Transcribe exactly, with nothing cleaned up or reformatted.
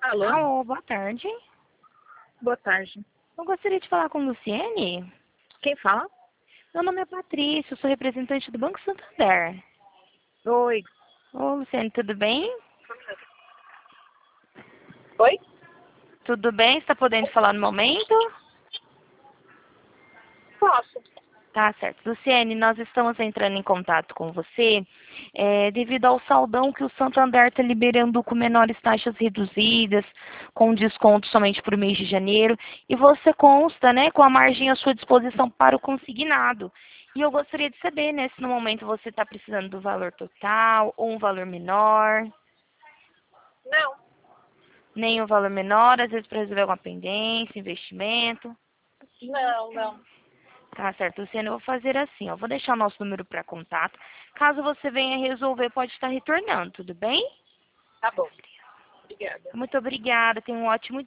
Alô? Alô, boa tarde. Boa tarde. Eu gostaria de falar com Luciene. Quem fala? Meu nome é Patrícia, eu sou representante do Banco Santander. Oi. Ô, Luciene, tudo bem? Oi? Tudo bem? Está podendo falar no momento? Posso. Tá certo. Luciene, nós estamos entrando em contato com você é, devido ao saldão que o Santander está liberando com menores taxas reduzidas, com desconto somente para o mês de janeiro, e você consta, né, com a margem à sua disposição para o consignado. E eu gostaria de saber, né, se no momento você está precisando do valor total ou um valor menor, Não. nem um valor menor, às vezes para resolver alguma pendência, investimento. Não, não. Tá certo, Luciana, eu vou fazer assim, ó. Vou deixar o nosso número para contato. Caso você venha resolver, pode estar retornando, tudo bem? Tá bom. Obrigada. Muito obrigada, tenha um ótimo